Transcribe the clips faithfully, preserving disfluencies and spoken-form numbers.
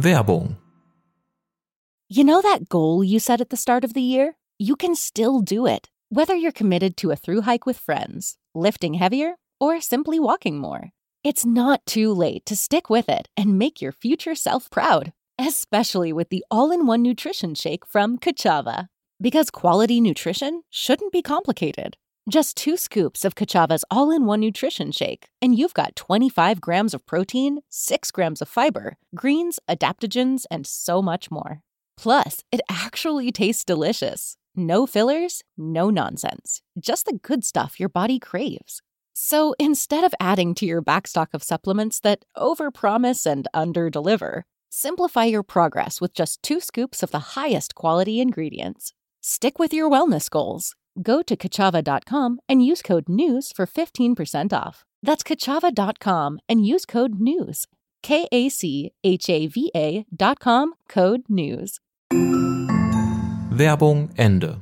Werbung. You know that goal you set at the start of the year? You can still do it, whether you're committed to a thru hike with friends, lifting heavier, or simply walking more. It's not too late to stick with it and make your future self proud, especially with the all-in-one nutrition shake from Kachava. Because quality nutrition shouldn't be complicated. Just two scoops of Kachava's all-in-one nutrition shake, and you've got twenty-five grams of protein, six grams of fiber, greens, adaptogens, and so much more. Plus, it actually tastes delicious. No fillers, no nonsense. Just the good stuff your body craves. So instead of adding to your backstock of supplements that overpromise and underdeliver, simplify your progress with just two scoops of the highest quality ingredients. Stick with your wellness goals. Go to kachava dot com and use code NEWS for fifteen percent off. That's kachava dot com and use code NEWS. K A C H A V A dot com, code NEWS. Werbung Ende.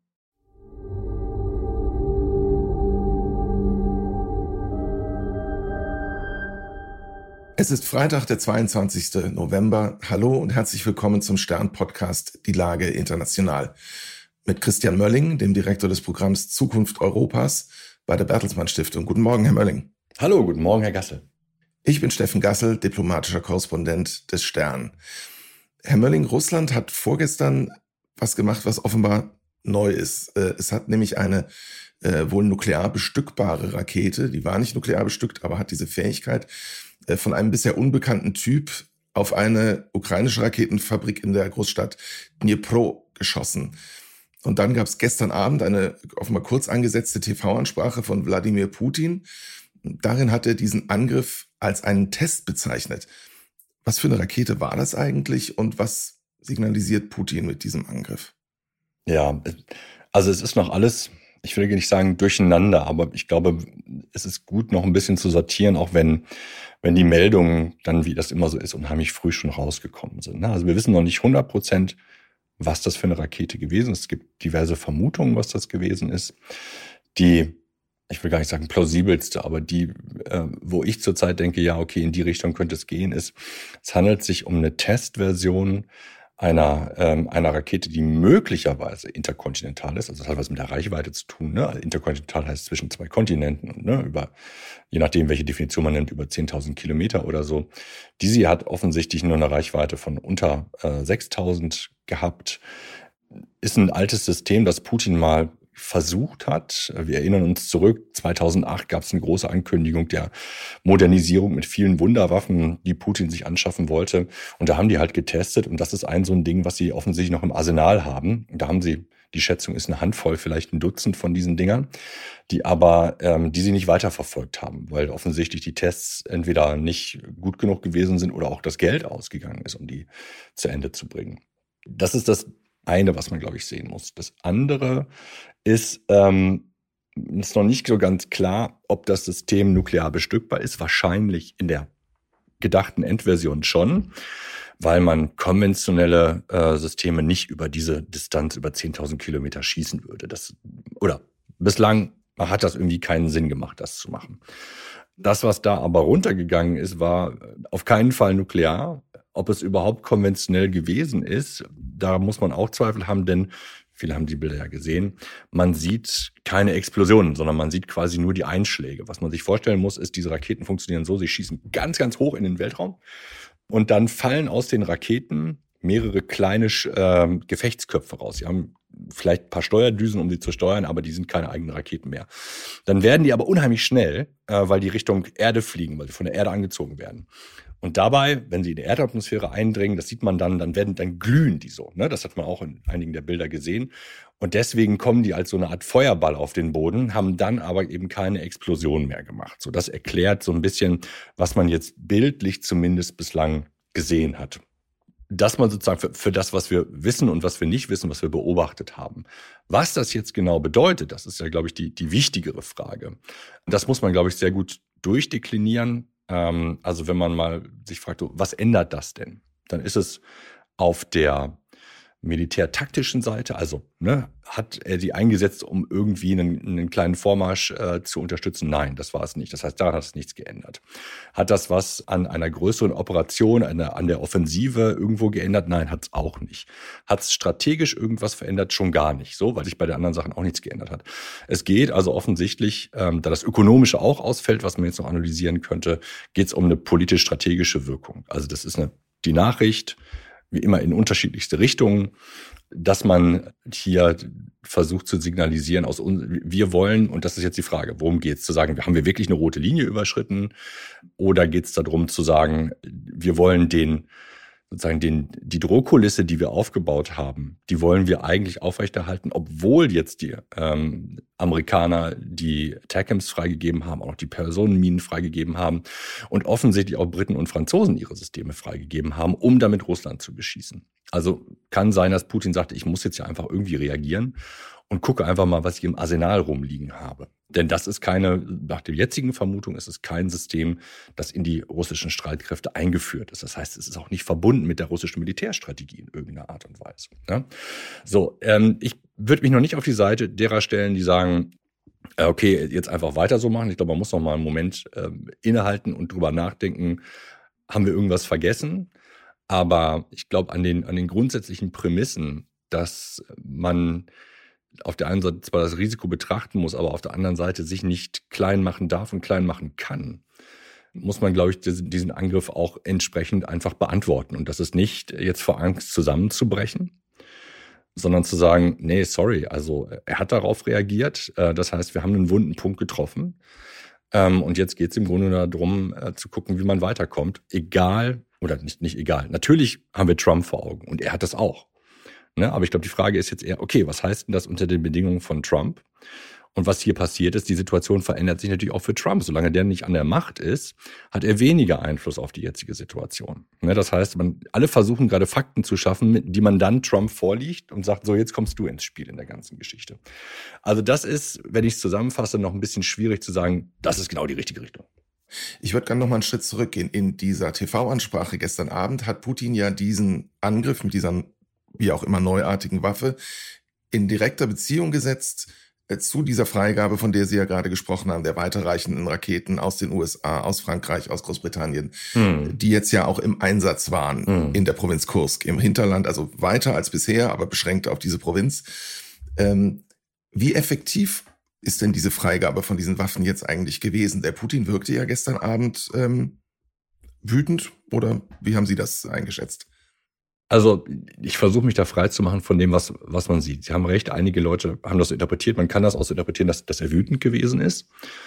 Es ist Freitag, der zweiundzwanzigsten November. Hallo und herzlich willkommen zum Stern-Podcast Die Lage international. Mit Christian Mölling, dem Direktor des Programms Zukunft Europas bei der Bertelsmann Stiftung. Guten Morgen, Herr Mölling. Hallo, guten Morgen, Herr Gassel. Ich bin Steffen Gassel, diplomatischer Korrespondent des Stern. Herr Mölling, Russland hat vorgestern was gemacht, was offenbar neu ist. Es hat nämlich eine äh, wohl nuklear bestückbare Rakete, die war nicht nuklear bestückt, aber hat diese Fähigkeit, äh, von einem bisher unbekannten Typ auf eine ukrainische Raketenfabrik in der Großstadt Dnipro geschossen. Und dann gab es gestern Abend eine offenbar kurz angesetzte T V-Ansprache von Wladimir Putin. Darin hat er diesen Angriff als einen Test bezeichnet. Was für eine Rakete war das eigentlich und was signalisiert Putin mit diesem Angriff? Ja, also es ist noch alles, ich will nicht sagen durcheinander, aber ich glaube, es ist gut, noch ein bisschen zu sortieren, auch wenn, wenn die Meldungen dann, wie das immer so ist, unheimlich früh schon rausgekommen sind. Also wir wissen noch nicht hundert Prozent, was das für eine Rakete gewesen ist. Es gibt diverse Vermutungen, was das gewesen ist. Die, ich will gar nicht sagen plausibelste, aber die, äh, wo ich zurzeit denke, ja, okay, in die Richtung könnte es gehen, ist, es handelt sich um eine Testversion einer ähm, einer Rakete, die möglicherweise interkontinental ist, also das hat was mit der Reichweite zu tun. Ne? Also interkontinental heißt zwischen zwei Kontinenten, ne? Über, je nachdem, welche Definition man nimmt, über zehntausend Kilometer oder so. Diese hat offensichtlich nur eine Reichweite von unter äh, sechstausend gehabt. Ist ein altes System, das Putin mal versucht hat. Wir erinnern uns zurück, zweitausendacht gab es eine große Ankündigung der Modernisierung mit vielen Wunderwaffen, die Putin sich anschaffen wollte. Und da haben die halt getestet. Und das ist ein so ein Ding, was sie offensichtlich noch im Arsenal haben. Da haben sie, die Schätzung ist eine Handvoll, vielleicht ein Dutzend von diesen Dingern, die aber, ähm, die sie nicht weiterverfolgt haben, weil offensichtlich die Tests entweder nicht gut genug gewesen sind oder auch das Geld ausgegangen ist, um die zu Ende zu bringen. Das ist das eine, was man, glaube ich, sehen muss. Das andere ist, ähm, ist noch nicht so ganz klar, ob das System nuklear bestückbar ist. Wahrscheinlich in der gedachten Endversion schon, weil man konventionelle äh, Systeme nicht über diese Distanz, über zehntausend Kilometer schießen würde. Das, oder bislang hat das irgendwie keinen Sinn gemacht, das zu machen. Das, was da aber runtergegangen ist, war auf keinen Fall nuklear. Ob es überhaupt konventionell gewesen ist, da muss man auch Zweifel haben, denn viele haben die Bilder ja gesehen. Man sieht keine Explosionen, sondern man sieht quasi nur die Einschläge. Was man sich vorstellen muss, ist, diese Raketen funktionieren so, sie schießen ganz, ganz hoch in den Weltraum und dann fallen aus den Raketen mehrere kleine äh, Gefechtsköpfe raus. Sie haben vielleicht ein paar Steuerdüsen, um sie zu steuern, aber die sind keine eigenen Raketen mehr. Dann werden die aber unheimlich schnell, äh, weil die Richtung Erde fliegen, weil sie von der Erde angezogen werden. Und dabei, wenn sie in die Erdatmosphäre eindringen, das sieht man dann, dann werden, dann glühen die so. Ne? Das hat man auch in einigen der Bilder gesehen. Und deswegen kommen die als so eine Art Feuerball auf den Boden, haben dann aber eben keine Explosion mehr gemacht. So, das erklärt so ein bisschen, was man jetzt bildlich zumindest bislang gesehen hat. Dass man sozusagen für, für das, was wir wissen und was wir nicht wissen, was wir beobachtet haben. Was das jetzt genau bedeutet, das ist ja, glaube ich, die, die wichtigere Frage. Das muss man, glaube ich, sehr gut durchdeklinieren. Also wenn man mal sich fragt, was ändert das denn? Dann ist es auf der militärtaktischen Seite, also ne, hat er die eingesetzt, um irgendwie einen, einen kleinen Vormarsch äh, zu unterstützen? Nein, das war es nicht. Das heißt, daran hat es nichts geändert. Hat das was an einer größeren Operation, an der, an der Offensive irgendwo geändert? Nein, hat es auch nicht. Hat es strategisch irgendwas verändert? Schon gar nicht. So, weil sich bei den anderen Sachen auch nichts geändert hat. Es geht also offensichtlich, ähm, da das Ökonomische auch ausfällt, was man jetzt noch analysieren könnte, geht es um eine politisch-strategische Wirkung. Also das ist eine, die Nachricht, wie immer in unterschiedlichste Richtungen, dass man hier versucht zu signalisieren, aus uns, wir wollen, und das ist jetzt die Frage, worum geht's? Zu sagen, haben wir wirklich eine rote Linie überschritten? Oder geht's darum zu sagen, wir wollen den, sozusagen den, die Drohkulisse, die wir aufgebaut haben, die wollen wir eigentlich aufrechterhalten, obwohl jetzt die ähm, Amerikaner die TACAMS freigegeben haben, auch noch die Personenminen freigegeben haben und offensichtlich auch Briten und Franzosen ihre Systeme freigegeben haben, um damit Russland zu beschießen. Also kann sein, dass Putin sagte, ich muss jetzt ja einfach irgendwie reagieren und gucke einfach mal, was ich im Arsenal rumliegen habe. Denn das ist keine, nach der jetzigen Vermutung, ist es kein System, das in die russischen Streitkräfte eingeführt ist. Das heißt, es ist auch nicht verbunden mit der russischen Militärstrategie in irgendeiner Art und Weise. Ja? So, ähm, ich würde mich noch nicht auf die Seite derer stellen, die sagen, äh, okay, jetzt einfach weiter so machen. Ich glaube, man muss noch mal einen Moment äh, innehalten und drüber nachdenken, haben wir irgendwas vergessen? Aber ich glaube an den, an den grundsätzlichen Prämissen, dass man auf der einen Seite zwar das Risiko betrachten muss, aber auf der anderen Seite sich nicht klein machen darf und klein machen kann, muss man, glaube ich, diesen Angriff auch entsprechend einfach beantworten. Und das ist nicht jetzt vor Angst zusammenzubrechen, sondern zu sagen, nee, sorry, also er hat darauf reagiert. Das heißt, wir haben einen wunden Punkt getroffen. Und jetzt geht es im Grunde darum, zu gucken, wie man weiterkommt. Egal, oder nicht, nicht egal. Natürlich haben wir Trump vor Augen und er hat das auch. Ne? Aber ich glaube, die Frage ist jetzt eher, okay, was heißt denn das unter den Bedingungen von Trump? Und was hier passiert ist, die Situation verändert sich natürlich auch für Trump. Solange der nicht an der Macht ist, hat er weniger Einfluss auf die jetzige Situation. Ne? Das heißt, man, alle versuchen gerade Fakten zu schaffen, die man dann Trump vorliegt und sagt, so, jetzt kommst du ins Spiel in der ganzen Geschichte. Also das ist, wenn ich es zusammenfasse, noch ein bisschen schwierig zu sagen, das ist genau die richtige Richtung. Ich würde gerne noch mal einen Schritt zurückgehen. In dieser T V-Ansprache gestern Abend hat Putin ja diesen Angriff mit dieser, wie auch immer, neuartigen Waffe in direkter Beziehung gesetzt äh, zu dieser Freigabe, von der Sie ja gerade gesprochen haben, der weiterreichenden Raketen aus den U S A, aus Frankreich, aus Großbritannien, hm. die jetzt ja auch im Einsatz waren hm. in der Provinz Kursk, im Hinterland, also weiter als bisher, aber beschränkt auf diese Provinz. Ähm, wie effektiv ist denn diese Freigabe von diesen Waffen jetzt eigentlich gewesen? Der Putin wirkte ja gestern Abend ähm, wütend, oder wie haben Sie das eingeschätzt? Also ich versuche mich da frei zu machen von dem, was, was man sieht. Sie haben recht, einige Leute haben das so interpretiert. Man kann das auch so interpretieren, dass, dass er wütend gewesen ist.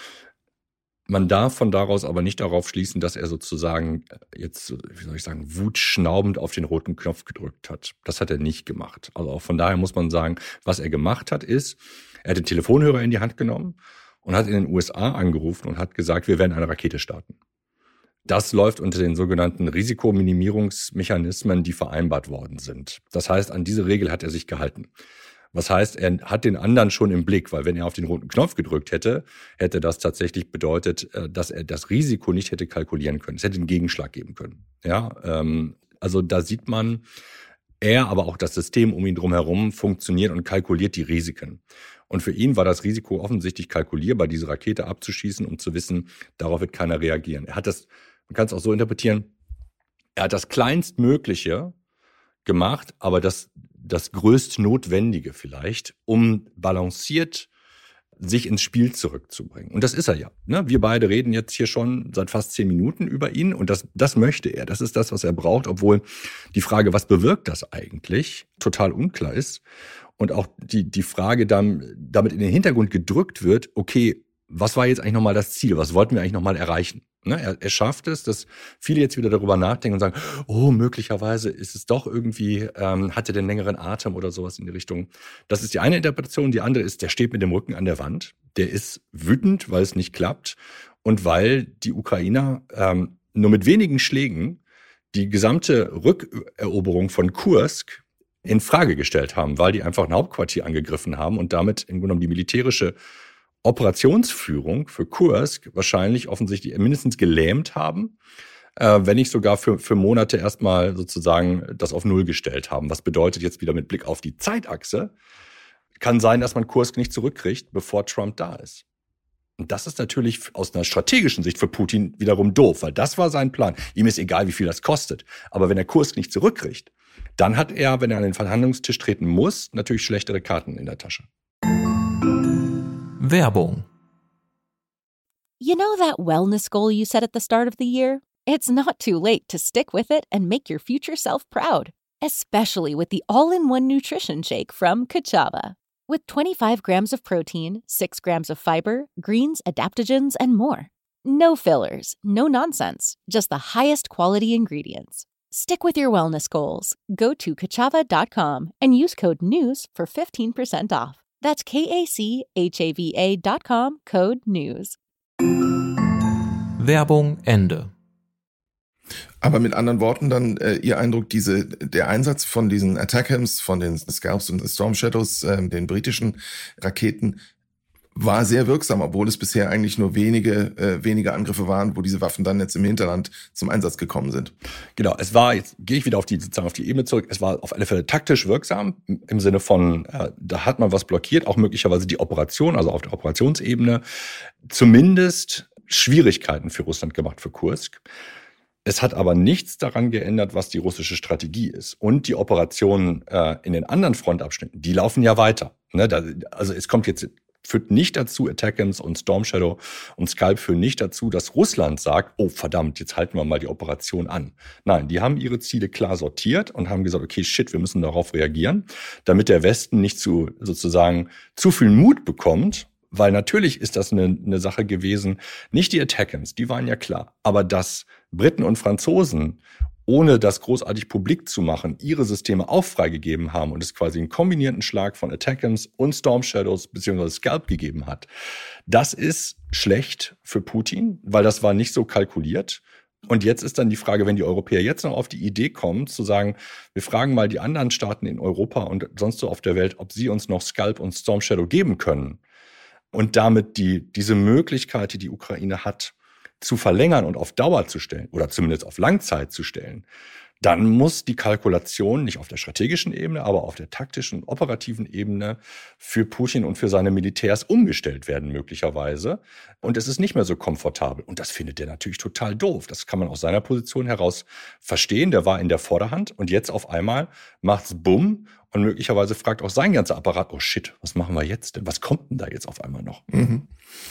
Man darf von daraus aber nicht darauf schließen, dass er sozusagen jetzt, wie soll ich sagen, wutschnaubend auf den roten Knopf gedrückt hat. Das hat er nicht gemacht. Also auch von daher muss man sagen, was er gemacht hat, ist, er hat den Telefonhörer in die Hand genommen und hat in den U S A angerufen und hat gesagt, wir werden eine Rakete starten. Das läuft unter den sogenannten Risikominimierungsmechanismen, die vereinbart worden sind. Das heißt, an diese Regel hat er sich gehalten. Was heißt, er hat den anderen schon im Blick, weil wenn er auf den roten Knopf gedrückt hätte, hätte das tatsächlich bedeutet, dass er das Risiko nicht hätte kalkulieren können. Es hätte einen Gegenschlag geben können. Ja, ähm, also da sieht man, er, aber auch das System um ihn drumherum funktioniert und kalkuliert die Risiken. Und für ihn war das Risiko offensichtlich kalkulierbar, diese Rakete abzuschießen, um zu wissen, darauf wird keiner reagieren. Er hat das, man kann es auch so interpretieren, er hat das Kleinstmögliche gemacht, aber das, das Größtnotwendige vielleicht, um balanciert sich ins Spiel zurückzubringen. Und das ist er ja. Ne? Wir beide reden jetzt hier schon seit fast zehn Minuten über ihn und das, das möchte er. Das ist das, was er braucht, obwohl die Frage, was bewirkt das eigentlich, total unklar ist. Und auch die, die Frage dann damit in den Hintergrund gedrückt wird, okay, was war jetzt eigentlich nochmal das Ziel? Was wollten wir eigentlich nochmal erreichen? Ne, er, er schafft es, dass viele jetzt wieder darüber nachdenken und sagen, oh, möglicherweise ist es doch irgendwie, ähm, hat er den längeren Atem oder sowas in die Richtung. Das ist die eine Interpretation. Die andere ist, der steht mit dem Rücken an der Wand. Der ist wütend, weil es nicht klappt und weil die Ukrainer ähm, nur mit wenigen Schlägen die gesamte Rückeroberung von Kursk in Frage gestellt haben, weil die einfach ein Hauptquartier angegriffen haben und damit im Grunde genommen die militärische Operationsführung für Kursk wahrscheinlich offensichtlich mindestens gelähmt haben, äh, wenn nicht sogar für, für Monate erstmal sozusagen das auf Null gestellt haben. Was bedeutet jetzt wieder mit Blick auf die Zeitachse, kann sein, dass man Kursk nicht zurückkriegt, bevor Trump da ist. Und das ist natürlich aus einer strategischen Sicht für Putin wiederum doof, weil das war sein Plan. Ihm ist egal, wie viel das kostet. Aber wenn er Kursk nicht zurückkriegt, dann hat er, wenn er an den Verhandlungstisch treten muss, natürlich schlechtere Karten in der Tasche. Werbung. You know that wellness goal you set at the start of the year? It's not too late to stick with it and make your future self proud, especially with the all-in-one nutrition shake from Kachava. With twenty-five grams of protein, six grams of fiber, greens, adaptogens, and more. No fillers, no nonsense, just the highest quality ingredients. Stick with your wellness goals. Go to kachava dot com and use code NEWS for fifteen percent off. That's K A C H A V A dot com, code NEWS. Werbung Ende. Aber mit anderen Worten dann äh, Ihr Eindruck, diese, der Einsatz von diesen Attackams, von den Scalps und Storm Shadows, äh, den britischen Raketen, war sehr wirksam, obwohl es bisher eigentlich nur wenige, äh, wenige Angriffe waren, wo diese Waffen dann jetzt im Hinterland zum Einsatz gekommen sind. Genau, es war, jetzt gehe ich wieder auf die, sozusagen auf die Ebene zurück, es war auf alle Fälle taktisch wirksam, im Sinne von, äh, da hat man was blockiert, auch möglicherweise die Operation, also auf der Operationsebene, zumindest Schwierigkeiten für Russland gemacht, für Kursk. Es hat aber nichts daran geändert, was die russische Strategie ist. Und die Operationen äh, in den anderen Frontabschnitten, die laufen ja weiter. Ne? Da, also es kommt jetzt, führt nicht dazu, Attackams und Storm Shadow und Scalp führen nicht dazu, dass Russland sagt, oh verdammt, jetzt halten wir mal die Operation an. Nein, die haben ihre Ziele klar sortiert und haben gesagt, okay, shit, wir müssen darauf reagieren, damit der Westen nicht zu sozusagen zu viel Mut bekommt. Weil natürlich ist das eine, eine Sache gewesen, nicht die Attackams, die waren ja klar, aber dass Briten und Franzosen, ohne das großartig publik zu machen, ihre Systeme auch freigegeben haben und es quasi einen kombinierten Schlag von Attackams und Storm Shadows bzw. Scalp gegeben hat, das ist schlecht für Putin, weil das war nicht so kalkuliert. Und jetzt ist dann die Frage, wenn die Europäer jetzt noch auf die Idee kommen, zu sagen, wir fragen mal die anderen Staaten in Europa und sonst so auf der Welt, ob sie uns noch Scalp und Storm Shadow geben können. Und damit die, diese Möglichkeit, die die Ukraine hat, zu verlängern und auf Dauer zu stellen oder zumindest auf Langzeit zu stellen, dann muss die Kalkulation nicht auf der strategischen Ebene, aber auf der taktischen, operativen Ebene für Putin und für seine Militärs umgestellt werden möglicherweise. Und es ist nicht mehr so komfortabel. Und das findet er natürlich total doof. Das kann man aus seiner Position heraus verstehen. Der war in der Vorderhand und jetzt auf einmal macht's Bumm. Und möglicherweise fragt auch sein ganzer Apparat, oh shit, was machen wir jetzt denn? Was kommt denn da jetzt auf einmal noch? Mhm.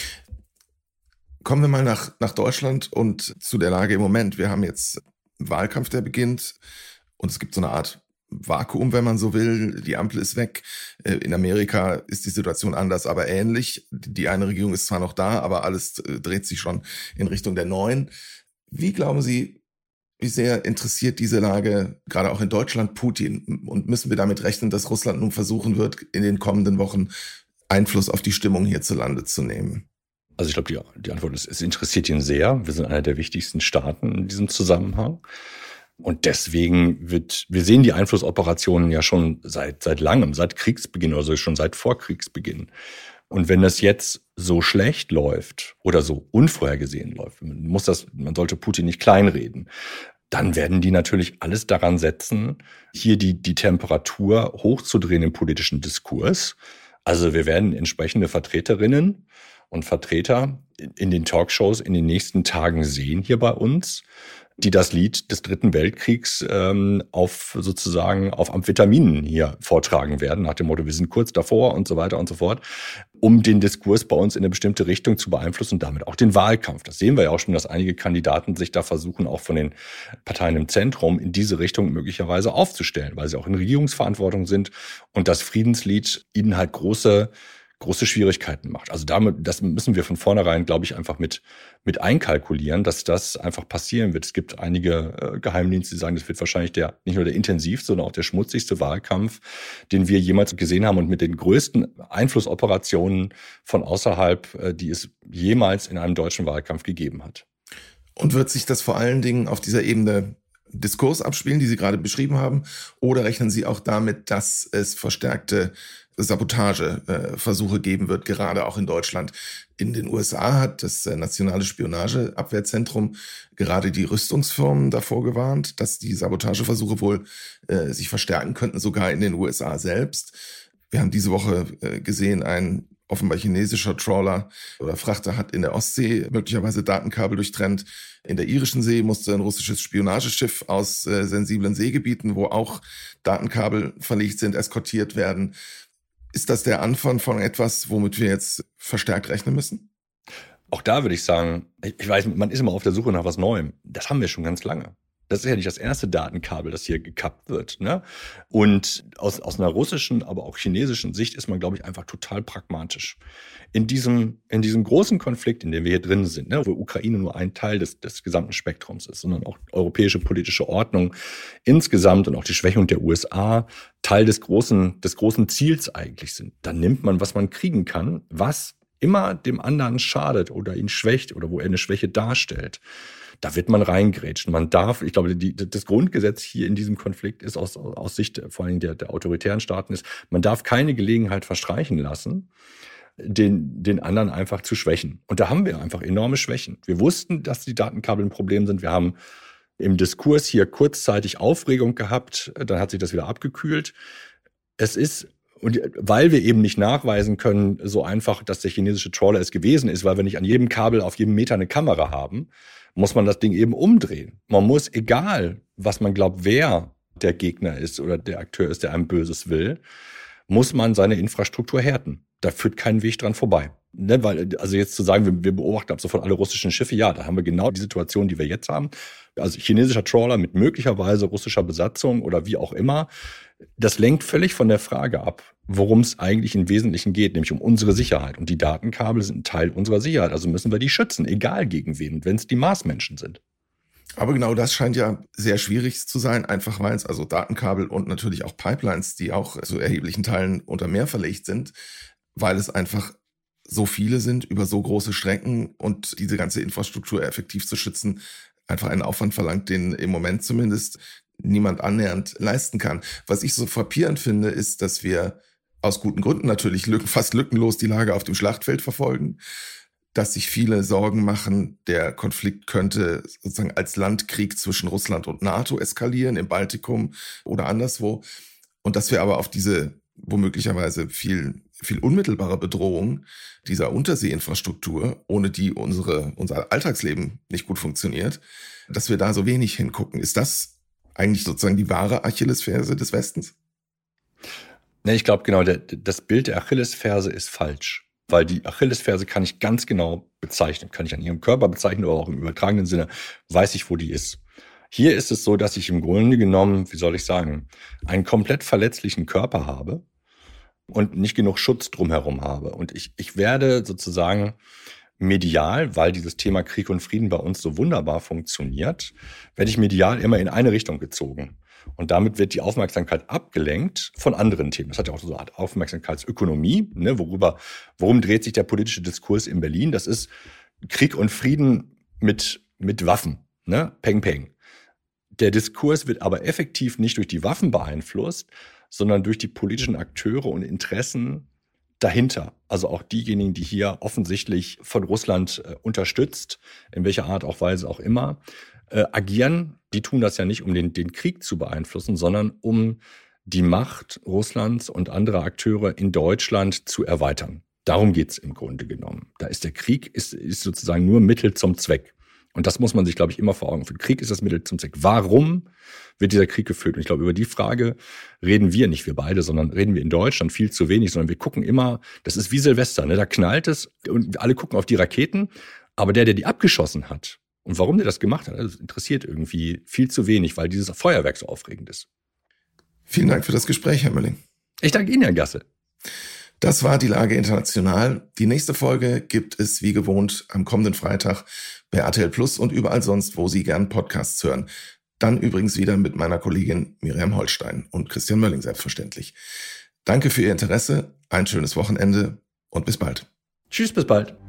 Kommen wir mal nach, nach Deutschland und zu der Lage im Moment. Wir haben jetzt einen Wahlkampf, der beginnt und es gibt so eine Art Vakuum, wenn man so will. Die Ampel ist weg. In Amerika ist die Situation anders, aber ähnlich. Die eine Regierung ist zwar noch da, aber alles dreht sich schon in Richtung der neuen. Wie glauben Sie, wie sehr interessiert diese Lage gerade auch in Deutschland Putin? Und müssen wir damit rechnen, dass Russland nun versuchen wird, in den kommenden Wochen Einfluss auf die Stimmung hierzulande zu nehmen? Also ich glaube, die, die Antwort ist, es interessiert ihn sehr. Wir sind einer der wichtigsten Staaten in diesem Zusammenhang. Und deswegen wird, wir sehen die Einflussoperationen ja schon seit, seit langem, seit Kriegsbeginn oder so, schon seit Vorkriegsbeginn. Und wenn das jetzt so schlecht läuft oder so unvorhergesehen läuft, man muss das, man sollte Putin nicht kleinreden, dann werden die natürlich alles daran setzen, hier die, die Temperatur hochzudrehen im politischen Diskurs. Also wir werden entsprechende Vertreterinnen und Vertreter in den Talkshows in den nächsten Tagen sehen hier bei uns, die das Lied des Dritten Weltkriegs ähm, auf sozusagen auf Amphetaminen hier vortragen werden, nach dem Motto, wir sind kurz davor und so weiter und so fort, um den Diskurs bei uns in eine bestimmte Richtung zu beeinflussen und damit auch den Wahlkampf. Das sehen wir ja auch schon, dass einige Kandidaten sich da versuchen, auch von den Parteien im Zentrum in diese Richtung möglicherweise aufzustellen, weil sie auch in Regierungsverantwortung sind und das Friedenslied ihnen halt große große Schwierigkeiten macht. Also damit, das müssen wir von vornherein, glaube ich, einfach mit mit einkalkulieren, dass das einfach passieren wird. Es gibt einige äh, Geheimdienste, die sagen, das wird wahrscheinlich der nicht nur der intensivste, sondern auch der schmutzigste Wahlkampf, den wir jemals gesehen haben und mit den größten Einflussoperationen von außerhalb, äh, die es jemals in einem deutschen Wahlkampf gegeben hat. Und wird sich das vor allen Dingen auf dieser Ebene Diskurs abspielen, die Sie gerade beschrieben haben? Oder rechnen Sie auch damit, dass es verstärkte Sabotageversuche geben wird, gerade auch in Deutschland. In den U S A hat das Nationale Spionageabwehrzentrum gerade die Rüstungsfirmen davor gewarnt, dass die Sabotageversuche wohl äh, sich verstärken könnten, sogar in den U S A selbst. Wir haben diese Woche äh, gesehen, ein offenbar chinesischer Trawler oder Frachter hat in der Ostsee möglicherweise Datenkabel durchtrennt. In der irischen See musste ein russisches Spionageschiff aus äh, sensiblen Seegebieten, wo auch Datenkabel verlegt sind, eskortiert werden. Ist das der Anfang von etwas, womit wir jetzt verstärkt rechnen müssen? Auch da würde ich sagen, ich weiß, man ist immer auf der Suche nach was Neuem. Das haben wir schon ganz lange. Das ist ja nicht das erste Datenkabel, das hier gekappt wird, ne? Und aus, aus einer russischen, aber auch chinesischen Sicht ist man, glaube ich, einfach total pragmatisch. In diesem, in diesem großen Konflikt, in dem wir hier drin sind, ne, wo Ukraine nur ein Teil des, des gesamten Spektrums ist, sondern auch europäische politische Ordnung insgesamt und auch die Schwächung der U S A Teil des großen, des großen Ziels eigentlich sind. Dann nimmt man, was man kriegen kann, was immer dem anderen schadet oder ihn schwächt oder wo er eine Schwäche darstellt. Da wird man reingrätschen. Man darf, ich glaube, die, das Grundgesetz hier in diesem Konflikt ist aus, aus Sicht vor allem der, der autoritären Staaten ist, man darf keine Gelegenheit verstreichen lassen, den, den anderen einfach zu schwächen. Und da haben wir einfach enorme Schwächen. Wir wussten, dass die Datenkabel ein Problem sind. Wir haben im Diskurs hier kurzzeitig Aufregung gehabt, dann hat sich das wieder abgekühlt. Es ist, und weil wir eben nicht nachweisen können, so einfach, dass der chinesische Trawler es gewesen ist, weil wir nicht an jedem Kabel auf jedem Meter eine Kamera haben, muss man das Ding eben umdrehen. Man muss, egal was man glaubt, wer der Gegner ist oder der Akteur ist, der einem Böses will, muss man seine Infrastruktur härten. Da führt kein Weg dran vorbei. Ne, weil, also jetzt zu sagen, wir, wir beobachten ab sofort alle russischen Schiffe, ja, da haben wir genau die Situation, die wir jetzt haben. Also chinesischer Trawler mit möglicherweise russischer Besatzung oder wie auch immer. Das lenkt völlig von der Frage ab, worum es eigentlich im Wesentlichen geht, nämlich um unsere Sicherheit. Und die Datenkabel sind ein Teil unserer Sicherheit, also müssen wir die schützen, egal gegen wen, wenn es die Marsmenschen sind. Aber genau das scheint ja sehr schwierig zu sein, einfach weil es also Datenkabel und natürlich auch Pipelines, die auch zu erheblichen Teilen unter Meer verlegt sind, weil es einfach so viele sind über so große Strecken und diese ganze Infrastruktur effektiv zu schützen, einfach einen Aufwand verlangt, den im Moment zumindest niemand annähernd leisten kann. Was ich so frappierend finde, ist, dass wir aus guten Gründen natürlich fast lückenlos die Lage auf dem Schlachtfeld verfolgen, dass sich viele Sorgen machen, der Konflikt könnte sozusagen als Landkrieg zwischen Russland und NATO eskalieren, im Baltikum oder anderswo. Und dass wir aber auf diese womöglicherweise viel, viel unmittelbare Bedrohung dieser Unterseeinfrastruktur, ohne die unsere, unser Alltagsleben nicht gut funktioniert, dass wir da so wenig hingucken. Ist das eigentlich sozusagen die wahre Achillesferse des Westens? Nee, ich glaube genau, der, das Bild der Achillesferse ist falsch. Weil die Achillesferse kann ich ganz genau bezeichnen, kann ich an ihrem Körper bezeichnen oder auch im übertragenen Sinne, weiß ich, wo die ist. Hier ist es so, dass ich im Grunde genommen, wie soll ich sagen, einen komplett verletzlichen Körper habe und nicht genug Schutz drumherum habe. Und ich, ich werde sozusagen medial, weil dieses Thema Krieg und Frieden bei uns so wunderbar funktioniert, werde ich medial immer in eine Richtung gezogen. Und damit wird die Aufmerksamkeit abgelenkt von anderen Themen. Das hat ja auch so eine Art Aufmerksamkeitsökonomie, ne, worüber, worum dreht sich der politische Diskurs in Berlin? Das ist Krieg und Frieden mit, mit Waffen, ne, Peng, Peng. Der Diskurs wird aber effektiv nicht durch die Waffen beeinflusst, sondern durch die politischen Akteure und Interessen dahinter. Also auch diejenigen, die hier offensichtlich von Russland äh, unterstützt, in welcher Art auch Weise auch immer, äh, agieren. Die tun das ja nicht, um den, den Krieg zu beeinflussen, sondern um die Macht Russlands und anderer Akteure in Deutschland zu erweitern. Darum geht's im Grunde genommen. Da ist der Krieg ist, ist sozusagen nur Mittel zum Zweck. Und das muss man sich, glaube ich, immer vor Augen führen. Krieg ist das Mittel zum Zweck. Warum wird dieser Krieg geführt? Und ich glaube, über die Frage reden wir, nicht wir beide, sondern reden wir in Deutschland viel zu wenig, sondern wir gucken immer, das ist wie Silvester, ne? Da knallt es und alle gucken auf die Raketen, aber der, der die abgeschossen hat und warum der das gemacht hat, das interessiert irgendwie viel zu wenig, weil dieses Feuerwerk so aufregend ist. Vielen Dank für das Gespräch, Herr Mölling. Ich danke Ihnen, Herr Gasse. Das war die Lage international. Die nächste Folge gibt es wie gewohnt am kommenden Freitag bei R T L Plus und überall sonst, wo Sie gern Podcasts hören. Dann übrigens wieder mit meiner Kollegin Miriam Holstein und Christian Mölling selbstverständlich. Danke für Ihr Interesse, ein schönes Wochenende und bis bald. Tschüss, bis bald.